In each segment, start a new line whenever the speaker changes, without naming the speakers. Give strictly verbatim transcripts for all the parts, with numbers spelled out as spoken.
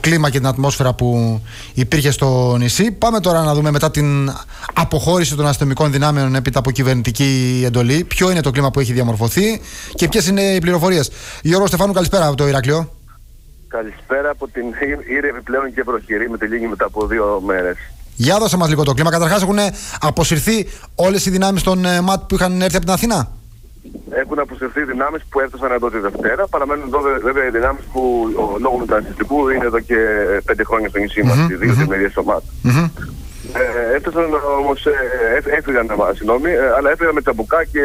κλίμα και την ατμόσφαιρα που υπήρχε στο νησί. Πάμε τώρα να δούμε μετά την αποχώρηση των αστυνομικών δυνάμεων έπειτα από κυβερνητική εντολή, ποιο είναι το κλίμα που έχει διαμορφωθεί και ποιες είναι οι πληροφορίες. Γιώργο Στεφάνου, καλησπέρα από το Ηράκλειο.
Καλησπέρα από την Ήρη επιπλέον και βροχερή με τη Λίγη μετά από δύο μέρες.
Για δώσε μας λίγο το κλίμα. Καταρχάς, έχουν αποσυρθεί όλες οι δυνάμεις των ΜΑΤ που είχαν έρθει από την Αθήνα.
Έχουν αποσυρθεί οι δυνάμεις που έφτασαν εδώ τη Δευτέρα. Παραμένουν εδώ βέβαια οι δυνάμεις που λόγω μεταναστευτικού είναι εδώ και πέντε χρόνια στο νησί μας, οι δύο δημιουργίες των ΜΑΤ. Ε, έφτασαν όμως, ε, έφυγαν, συγγνώμη, ε, αλλά έφυγαν με τσαμπουκά και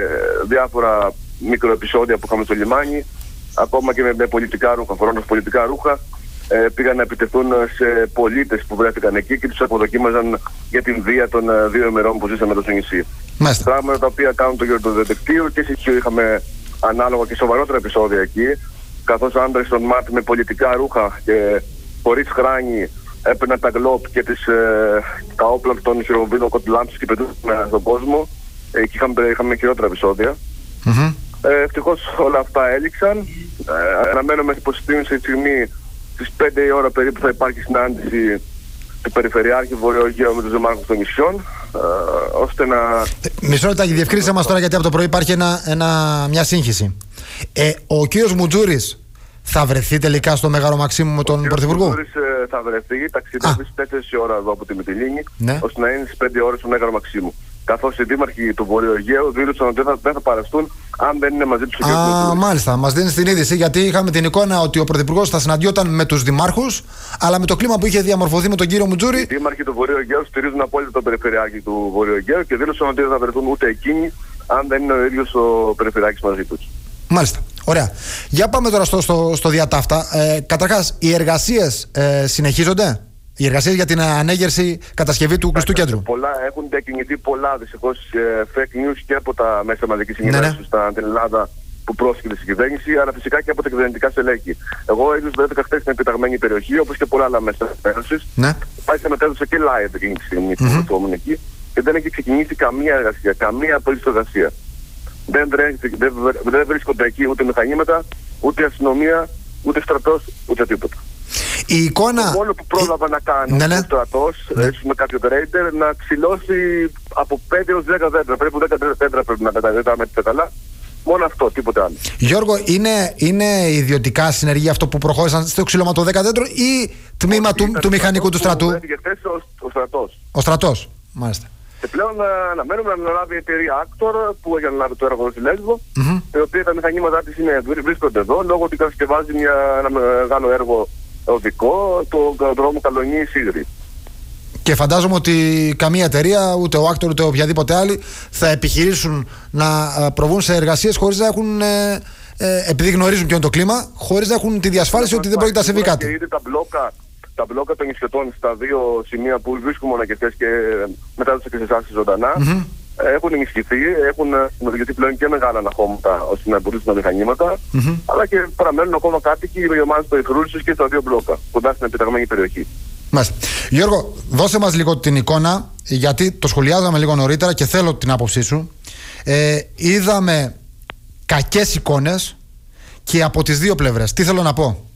διάφορα μικροεπισόδια που είχαμε στο λιμάνι, ακόμα και με, με πολιτικά ρούχα, φορώντας πολιτικά ρούχα. Ε, πήγαν να επιτεθούν σε πολίτες που βρέθηκαν εκεί και τους αποδοκίμαζαν για την βία των uh, δύο ημερών που ζήσαμε εδώ στο νησί.
Μάλιστα.
Πράγματα τα οποία κάνουν το γύρο του διαδικτύου και εσείς είχαμε ανάλογα και σοβαρότερα επεισόδια εκεί, καθώς άντρες των ΜΑΤ με πολιτικά ρούχα και χωρίς χράνη έπαιρναν τα γκλόπ και τις, ε, τα όπλα των χειροβίδων κοντιλάμψης και πετούσαν στον κόσμο. Ε, και είχαμε, είχαμε χειρότερα επεισόδια.
Mm-hmm.
Ε, ευτυχώς όλα αυτά έληξαν. Ε, αναμένουμε πως στην στιγμή στις πέντε η ώρα περίπου θα υπάρχει συνάντηση του Περιφερειάρχη Βορειοαιγαίου με τους δημάρχους των νησιών, ε, ώστε να...
Μισό λεπτάκι, διευκρίνησε μας τώρα, γιατί από το πρωί υπάρχει ένα, ένα, μια σύγχυση. Ε, ο κύριος Μουτζούρης θα βρεθεί τελικά στο Μέγαρο Μαξίμου με τον Πρωθυπουργό?
Ο κύριος Μουτζούρης ε, θα βρεθεί, ταξιδεύει στις τέσσερις η ώρα εδώ από τη Μυτιλήνη,
ναι,
ώστε να είναι στις πέντε ώρες στο Μέγαρο Μαξίμου. Καθώς οι δήμαρχοι του Βορειοαιγαίου δήλωσαν ότι δεν θα, θα παραστούν αν δεν είναι μαζί τους ο κ.
Α, μάλιστα. Μας δίνει την είδηση, γιατί είχαμε την εικόνα ότι ο Πρωθυπουργός θα συναντιόταν με τους δημάρχους, αλλά με το κλίμα που είχε διαμορφωθεί με τον κύριο Μουτζούρη.
Οι δήμαρχοι του Βορειοαιγαίου στηρίζουν απόλυτα τον Περιφερειάρχη του Βορειοαιγαίου και δήλωσαν ότι δεν θα βρεθούν ούτε εκείνοι αν δεν είναι ο ίδιος ο Περιφερειάρχης μαζί τους.
Μάλιστα. Ωραία. Για πάμε τώρα στο, στο, στο διατάφτα. Ε, καταρχάς, οι εργασίες ε, συνεχίζονται. Οι εργασίες για την ανέγερση κατασκευή του κλειστού κέντρου.
Πολλά, έχουν διακινηθεί πολλά δυστυχώς fake news και από τα μέσα μαζικής ενημέρωσης, ναι, ναι, στην Ελλάδα που πρόσχεται στην κυβέρνηση, αλλά φυσικά και από τα κυβερνητικά στελέχη. Εγώ ίδιος βρέθηκα χθες στην επιταγμένη περιοχή, όπως και πολλά άλλα μέσα ενημέρωσης.
Ναι.
Πάει σε μετέδωσα και live εκείνη τη στιγμή που βρισκόμουν εκεί και δεν έχει ξεκινήσει καμία εργασία, καμία απολύτως εργασία. Δεν, δεν, δεν βρίσκονται εκεί ούτε μηχανήματα, ούτε αστυνομία, ούτε στρατός, ούτε τίποτα.
Η εικόνα...
Το μόνο που πρόλαβα η... να κάνει ναι, ναι. ο στρατός, ναι, με κάποιο τρέιντερ, να ξυλώσει από πέντε έως δέκα δέντρα. Περίπου δέκα δέντρα πρέπει να μεταδίδαμε καλά. Μόνο αυτό, τίποτε άλλο. Γιώργο,
είναι, είναι ιδιωτικά συνεργεία αυτό που προχώρησαν στο ξύλωμα των δέκα δέντρων ή τμήμα του, του μηχανικού του στρατού?
Έφυγε χθες ο, ο στρατός.
Ο στρατός, μάλιστα.
Και πλέον αναμένουμε να αναλάβει η εταιρεία Actor που έχει αναλάβει το έργο στη Λέσβο, mm-hmm. η οποία τα μηχανήματά της βρίσκονται εδώ λόγω ότι κατασκευάζει μια, ένα μεγάλο έργο οδικό, το δρόμο Καλονή-Σίδρη.
Και φαντάζομαι ότι καμία εταιρεία, ούτε ο Actor ούτε οποιαδήποτε άλλη, θα επιχειρήσουν να προβούν σε εργασίες χωρίς να έχουν, ε, ε, επειδή γνωρίζουν ποιο είναι το κλίμα, χωρίς να έχουν τη διασφάλιση ότι δεν πρόκειται να συμβεί κάτι.
Και ήδη τα μπλόκα, τα μπλόκα των νησιωτών στα δύο σημεία που βρίσκουμε ανακαιτές και μετάδοσα και σε εσάς ζωντανά, mm-hmm. έχουν ενισχυθεί, έχουν δημιουργηθεί πλέον και μεγάλα αναχώματα ώστε να μπορούν τα μηχανήματα, mm-hmm. αλλά και παραμένουν ακόμα κάτοικοι οι ομάδες περιφρούρισης και στα δύο μπλόκα, κοντά στην επιταγμένη περιοχή.
Μάλιστα. Γιώργο, δώσε μας λίγο την εικόνα, γιατί το σχολιάζαμε λίγο νωρίτερα και θέλω την άποψή σου. Ε, είδαμε κακές εικόνες και από τις δύο πλευρές. Τι θέλω να πω?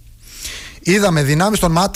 Είδαμε δυνάμεις των ΜΑΤ,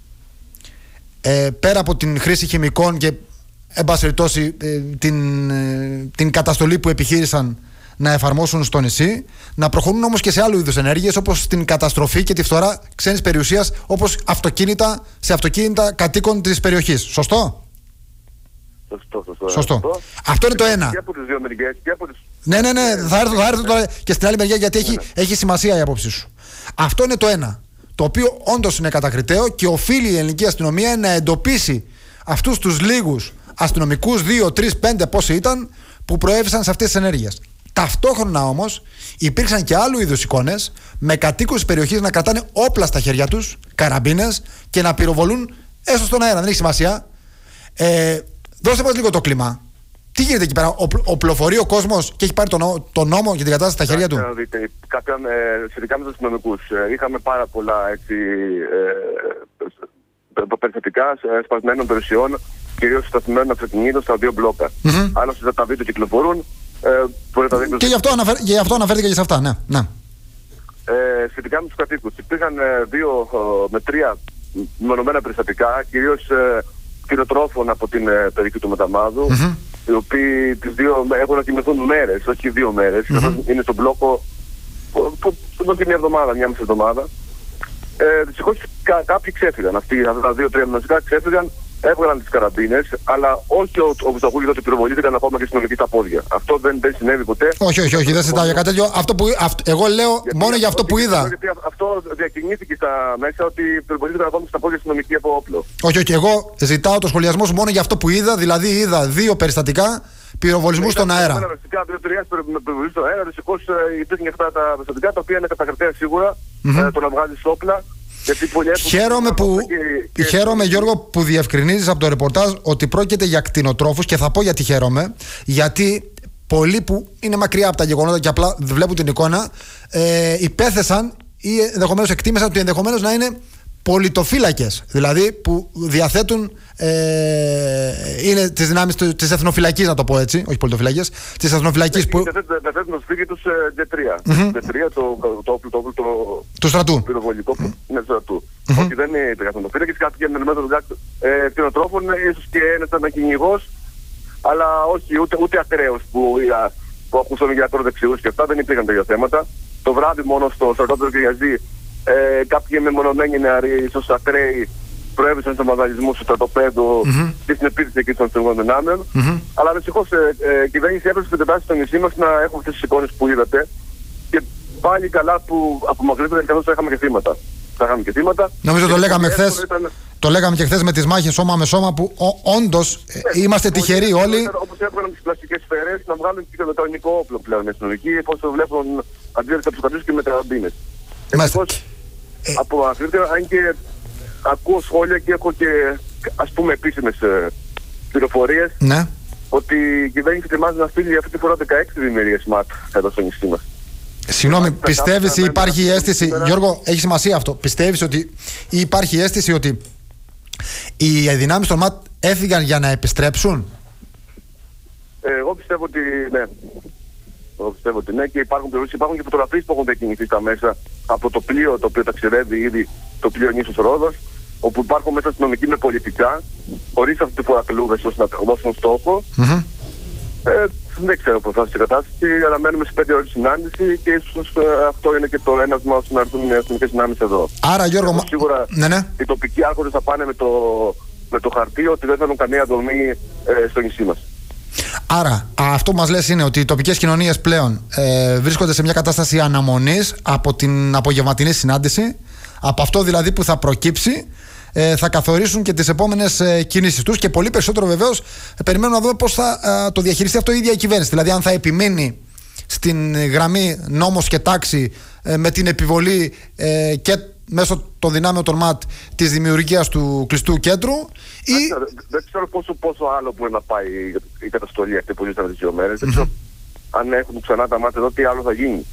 ε, πέρα από την χρήση χημικών και εν πάση περιπτώσει ε, την, ε, την καταστολή που επιχείρησαν να εφαρμόσουν στο νησί, να προχωρούν όμως και σε άλλου είδους ενέργειες, όπως την καταστροφή και τη φθορά ξένης περιουσίας, όπως αυτοκίνητα σε αυτοκίνητα κατοίκων της περιοχής. Σωστό?
Σωστό, σωστό.
Σωστό. Σωστό. Αυτό είναι το ένα.
Και από τις δύο μεριές, και από τις...
Ναι, ναι, ναι, θα έρθω, θα έρθω τώρα και στην άλλη μεριά, γιατί έχει, ναι, ναι. έχει σημασία η άποψή σου. Αυτό είναι το ένα, το οποίο όντως είναι κατακριτέο και οφείλει η ελληνική αστυνομία να εντοπίσει αυτούς τους λίγους αστυνομικούς, δύο, τρεις, πέντε πόσοι ήταν, που προέβησαν σε αυτές τις ενέργειες. Ταυτόχρονα όμως υπήρξαν και άλλου είδους εικόνες με κατοίκους της περιοχής να κρατάνε όπλα στα χέρια τους, καραμπίνες, και να πυροβολούν έστω στον αέρα. Δεν έχει σημασία. Ε, δώστε μας λίγο το κλίμα. Τι γίνεται εκεί πέρα? Ο, οπλοφορεί ο κόσμος και έχει πάρει τον νό, το νόμο και την κατάσταση στα χέρια του?
Να δείτε, κάποια, ε, σχετικά με τους αστυνομικούς, ε, είχαμε πάρα πολλά έτσι, ε, περιστατικά σπασμένων περιουσιών, κυρίως σταθμένων αυτοκινήτων στα δύο μπλόκα. Mm-hmm. Άλλωστε τα βίντεο κυκλοφορούν. Ε,
και γι' αυτό, αναφέρ, γι αυτό αναφέρθηκε και σε αυτά, ναι. ναι.
Ε, σχετικά με τους κατοίκους, υπήρχαν ε, δύο ε, με τρία μεμονωμένα περιστατικά, κυρίως ε, κτηνοτρόφων από την ε, περιοχή του Μεταμάδου, mm-hmm. οι οποίοι τις δύο έχουν να κοιμηθούν μέρες, όχι δύο μέρες, mm-hmm. είναι στον μπλόκο που, που, που είναι μια εβδομάδα, μια μισή εβδομάδα. Ε, δυστυχώς κα, κάποιοι ξέφυγαν, αυτοί τα δύο-τρία μηνωσικά ξέφυγαν, έβγαλαν τις καραμπίνες, αλλά όχι όπως το ακούγεται ότι πυροβολήθηκαν ακόμα και συνολική στα πόδια. Αυτό δεν, δεν συνέβη ποτέ.
Όχι, όχι, όχι, δεν συζητάω για κάτι τέτοιο. Αυτό που, αυτό, εγώ λέω γιατί μόνο για αυτό που είδα.
Γιατί αυτό διακινήθηκε στα μέσα ότι πυροβολήθηκαν ακόμα και στα πόδια συνολική από όπλο.
Όχι, όχι, εγώ ζητάω το σχολιασμό μόνο για αυτό που είδα, δηλαδή είδα δύο περιστατικά πυροβολισμού στον αέρα.
Δύο περιστατικά, δύο-τρία πυροβολισμού στον αέρα. Δυστυχώς υπήρχαν αυτά τα περιστατικά τα οποία είναι κατακρατέα σίγουρα, το να βγάζει όπλα.
Χαίρομαι, που, και... χαίρομαι Γιώργο που διευκρινίζεις από το ρεπορτάζ ότι πρόκειται για κτηνοτρόφους, και θα πω γιατί χαίρομαι, γιατί πολλοί που είναι μακριά από τα γεγονότα και απλά βλέπουν την εικόνα ε, υπέθεσαν ή ενδεχομένως εκτίμησαν ότι ενδεχομένως να είναι πολιτοφύλακες, δηλαδή που διαθέτουν ε, είναι τις δυνάμεις της εθνοφυλακής, να το πω έτσι, όχι πολιτοφύλακες, της εθνοφυλακής που...
Διαθέτουν το σπίτι τους τζι τρία, τζι τρία το όπλο
του στρατού,
πυροβολικό είναι του στρατού. Όχι, δεν είναι εθνοφύλακες, κάποιοι είναι μέσα του κτηνοτρόφων, ίσως και ένας ήταν κυνηγός, αλλά όχι ούτε ακραίος που ακούσαμε για ακροδεξιούς και αυτά, δεν υπήρχαν τέτοια θέματα. Το βράδυ μόνο στο στρατόπεδο Κυριαζή Ε, κάποιοι μεμονωμένοι νεαροί, ίσως ακραίοι, προέβησαν στο μαγαζισμό στο στρατοπέδο mm-hmm. και στην επίθεση εκεί των αστυνομικών δυνάμεων. Mm-hmm. Αλλά δυστυχώς ε, ε, η κυβέρνηση έπρεπε στην κατάσταση στο νησί μας να έχουμε αυτές τις εικόνες που είδατε. Και πάλι καλά που απομακρύνθηκαν, καθώς θα είχαμε και θύματα. Θα είχαμε και θύματα.
Νομίζω το λέγαμε χθες. Ήταν... Το λέγαμε και χθες με τις μάχες σώμα με σώμα που όντως ε, είμαστε τυχεροί όλοι.
Όπως έβγαλαν τις πλαστικές σφαίρες, να βγάλουν και το μεταλλικό όπλο πλέον στην αστυνομική, εφόσον βλέπουν αντίθετα από τους κατούς και με καραμπίνες. Ε... Απομακρύνθηκαν, αν και ακούω σχόλια και έχω και ας πούμε επίσημες ε, πληροφορίες,
ναι,
ότι η κυβέρνηση ετοιμάζει να στείλει αυτή τη φορά δεκαέξι δημιουργίες ΜΑΤ εδώ στο νησί μας.
Συγγνώμη, πιστεύεις ή υπάρχει αίσθηση, σήμερα... Γιώργο, έχει σημασία αυτό, πιστεύεις ότι ή υπάρχει αίσθηση ότι οι δυνάμεις των ΜΑΤ έφυγαν για να επιστρέψουν?
Ε, εγώ πιστεύω ότι ναι. Εγώ πιστεύω ότι ναι, και υπάρχουν, υπάρχουν και φωτογραφίες που έχουν διακινηθεί στα μέσα από το πλοίο το οποίο ταξιδεύει ήδη, το πλοίο νήσος Ρόδος, όπου υπάρχουν μέσα αστυνομικοί με πολιτικά, χωρίς αυτή τη φορά κλούβες ώστε να δώσουν στόχο. Mm-hmm. Ε, δεν ξέρω πώς θα είναι η κατάσταση, αναμένουμε σε πέντε ώρες συνάντηση και ίσως ε, αυτό είναι και το ένασμα ώστε να έρθουν οι αστυνομικές δυνάμεις εδώ.
Άρα Γιώργο, μα...
σίγουρα
ναι, ναι.
οι τοπικοί άρχοντες θα πάνε με το, με το χαρτί ότι δεν θέλουν καμία δομή ε, στο νησί μας.
Άρα, αυτό που μας λες είναι ότι οι τοπικές κοινωνίες πλέον ε, βρίσκονται σε μια κατάσταση αναμονής από την απογευματινή συνάντηση. Από αυτό δηλαδή που θα προκύψει, ε, θα καθορίσουν και τις επόμενες ε, κινήσεις τους. Και πολύ περισσότερο βεβαίως ε, περιμένουν να δούμε πώς θα ε, το διαχειριστεί αυτό η ίδια η κυβέρνηση. Δηλαδή, αν θα επιμείνει στην γραμμή νόμος και τάξη ε, με την επιβολή ε, και μέσω των δυνάμεων των ΜΑΤ της δημιουργίας του κλειστού κέντρου. Ή...
Δεν ξέρω πόσο, πόσο άλλο μπορεί να πάει η καταστολή αυτή που ζήσαμε τις δύο μέρες. Mm-hmm. Δεν ξέρω αν έχουν ξανά τα ΜΑΤ εδώ τι άλλο θα γίνει.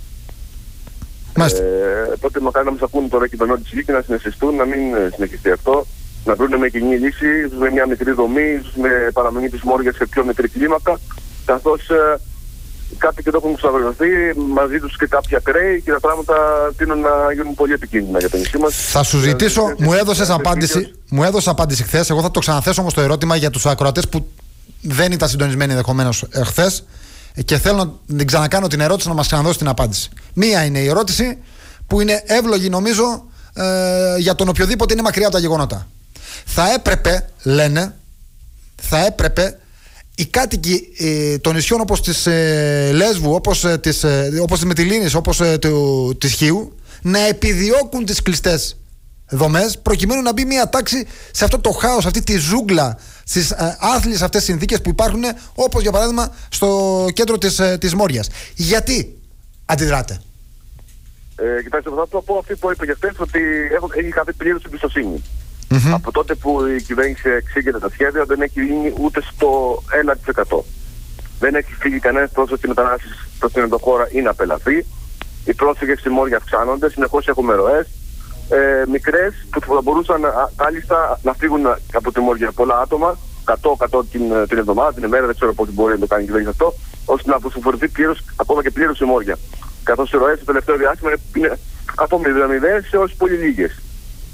Ε, τότε μακάρι να μας ακούνε τώρα και τον νότιο της γη και να συνεσιστούν, να μην συνεχιστεί αυτό. Να βρουν με κοινή λύση, ίσως με μια μικρή δομή, ίσως με παραμονή της Μόριας σε πιο μικρή κλίμακα. Καθώς ε, κάποιοι και το έχουν ξαβρεωθεί μαζί τους και κάποια κρέη και τα πράγματα τείνουν να γίνουν πολύ επικίνδυνα για το νησί μας.
Θα σου ζητήσω, ε, μου έδωσες απάντηση, μου έδωσες απάντηση χθες. Εγώ θα το ξαναθέσω όμως το ερώτημα για τους ακροατές που δεν ήταν συντονισμένοι ενδεχομένως χθες και θέλω να την ξανακάνω την ερώτηση να μας ξαναδώσει την απάντηση. Μία είναι η ερώτηση που είναι εύλογη νομίζω ε, για τον οποιοδήποτε είναι μακριά από τα γεγονότα. Θα έπρεπε, λένε, θα έπρεπε οι κάτοικοι ε, των νησιών όπως της ε, Λέσβου, όπως, ε, της, ε, όπως της Μυτιλήνης, όπως ε, του, της Χίου, να επιδιώκουν τις κλειστές δομές προκειμένου να μπει μια τάξη σε αυτό το χάος, αυτή τη ζούγκλα, στις ε, άθλιες αυτές συνθήκες που υπάρχουν, όπως για παράδειγμα στο κέντρο της, ε, της Μόριας. Γιατί αντιδράτε?
Ε, κοιτάξτε, θα το πω αυτή που είπε για χθες, ότι έχω, έχει χαθεί πλήρως εμπιστοσύνη. Mm-hmm. Από τότε που η κυβέρνηση εξήγεται τα σχέδια δεν έχει γίνει ούτε στο ένα τοις εκατό. Δεν έχει φύγει κανένας πρόσφυγας και μετανάστης προς την ενδοχώρα ή να απελαθεί. Οι πρόσφυγες στη Μόρια αυξάνονται, συνεχώς έχουμε ροές. Ε, μικρές που θα μπορούσαν κάλλιστα να φύγουν από τη Μόρια πολλά άτομα, εκατό εκατό την, την εβδομάδα, την ημέρα, δεν ξέρω πώς μπορεί να το κάνει η κυβέρνηση αυτό, ώστε να αποσυμφορηθεί πλήρως, ακόμα και πλήρως η Μόρια. Καθώς οι ροές στο τελευταίο διάστημα είναι από μηδενιδές έως πολύ λίγες.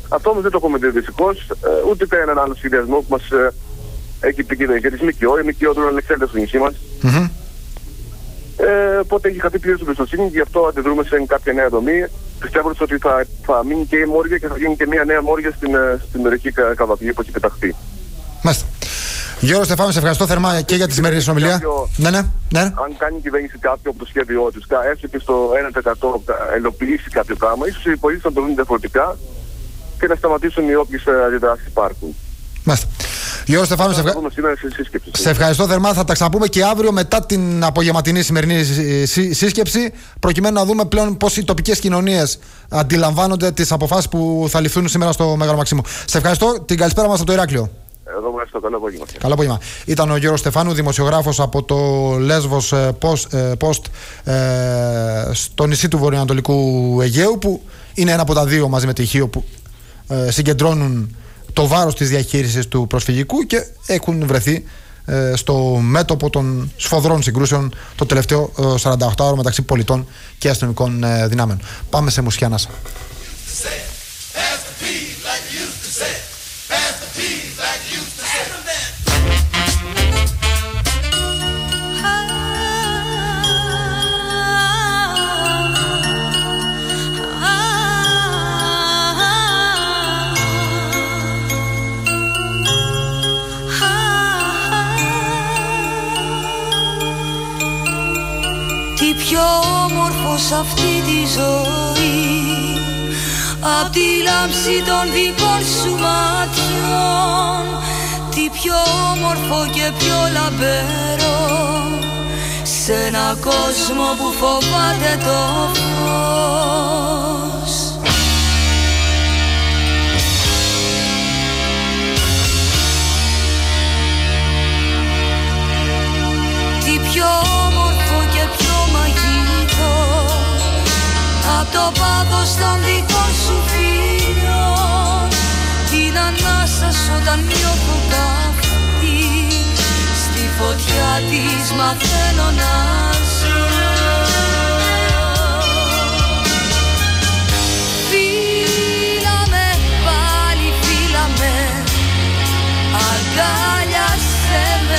Αυτό όμως δεν το έχουμε δει δυστυχώς, ε, ούτε κανέναν άλλο σχεδιασμό που μας ε, έχει πει για τις ΜΚΟ. Οι ΜΚΟ δρούν ανεξάρτητα στο νησί μας. Mm-hmm. Ε, οπότε έχει χαθεί πλήρως εμπιστοσύνη και γι' αυτό αντιδρούμε σε κάποια νέα δομή. Πιστεύω ότι θα, θα μείνει και η Μόρια και θα γίνει και μια νέα Μόρια στην, στην περιοχή κα, Καβαπηγή που έχει πεταχθεί. Μάλιστα.
Γιώργο Στεφάνου, σε ευχαριστώ θερμά και για τη σημερινή συνομιλία.
Κάποιο,
ναι, ναι, ναι.
Αν κάνει η κυβέρνηση κάποιο από το σχέδιό της, έστω και στο ένα τοις εκατό ελοποιήσει κάποιο πράγμα, ίσως οι πολίτες να το δουν διαφορετικά και να σταματήσουν οι όποιες αντιδράσεις υπάρχουν.
Μάλιστα. Γιώργο Στεφάνου, σε, ευχα... σε ευχαριστώ θερμά. Θα τα ξαναπούμε και αύριο μετά την απογευματινή σημερινή σύσκεψη, προκειμένου να δούμε πλέον πώς οι τοπικές κοινωνίες αντιλαμβάνονται τις αποφάσεις που θα ληφθούν σήμερα στο Μέγαρο Μαξίμου. Σε ευχαριστώ. Την καλησπέρα μας από το Ηράκλειο.
Εδώ μου έστω, καλό απόγευμα.
Καλό απόγευμα. Ήταν ο Γιώργος Στεφάνου, δημοσιογράφος από το Lesvos Post ε, στο νησί του Βορειοανατολικού Αιγαίου, που είναι ένα από τα δύο μαζί με τη Χίο που ε, συγκεντρώνουν το βάρος της διαχείρισης του προσφυγικού και έχουν βρεθεί ε, στο μέτωπο των σφοδρών συγκρούσεων το τελευταίο ε, σαρανταοκτάωρο μεταξύ πολιτών και αστυνομικών ε, δυνάμεων. Πάμε σε μουσική ανάσα.
Τι πιο όμορφο σ' αυτή τη ζωή, απ' τη λάμψη των δικών σου ματιών. Τι πιο όμορφο και πιο λαμπερό, σε ένα κόσμο που φοβάται το φως. Τι πιο όμορφο και πιο μαγικό, απ' το πάθος των δικών σου φίλων. Την ανάσα σου όταν νιώθω καυτή, στη φωτιά της μαθαίνω να ζω. Φίλα με πάλι, φίλα με, αγκάλιασέ με.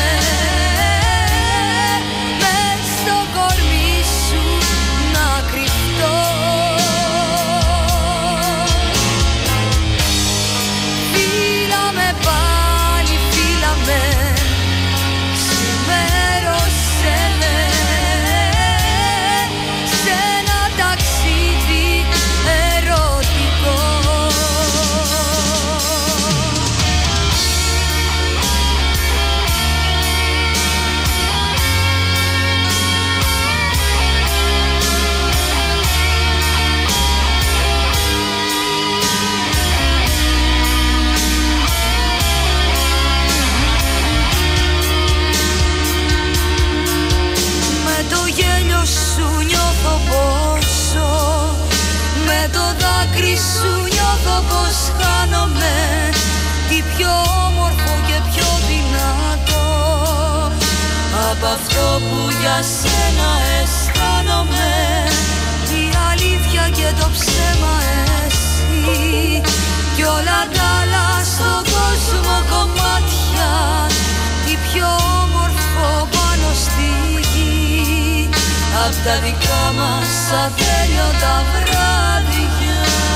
Σου νιώθω πως χάνομαι, τι πιο όμορφο και πιο δυνατό, απ' αυτό που για σένα αισθάνομαι. Η αλήθεια και το ψέμα εσύ, κι όλα τα άλλα στον κόσμο κομμάτια. Τι πιο όμορφο πάνω στη γη, απ' τα δικά μας ατέλειωτα βράδια.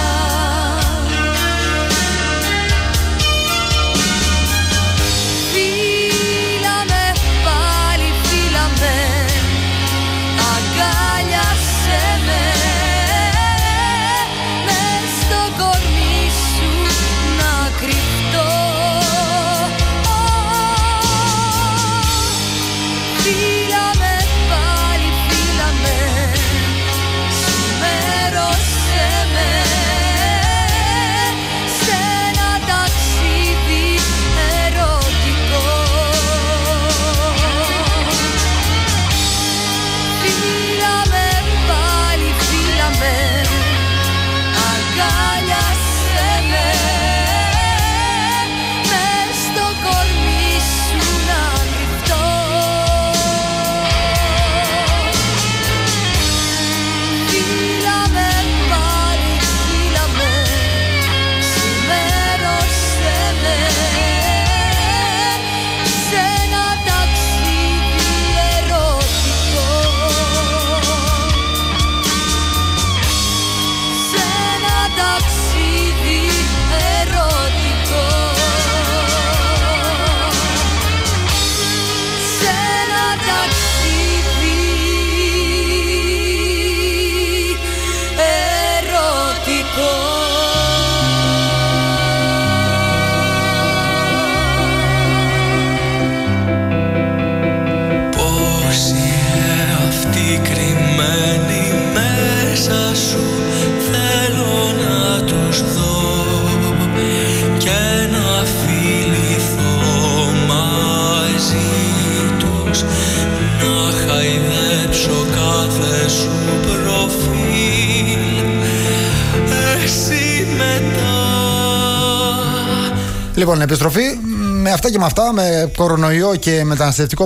Αγκάλιασέ με, μες στο κορμί σου να κρυφτώ. Φίλα με πάλι, φίλα με, σημέρωσέ με.
Λοιπόν, επιστροφή με αυτά και με αυτά, με κορονοϊό και μεταναστευτικό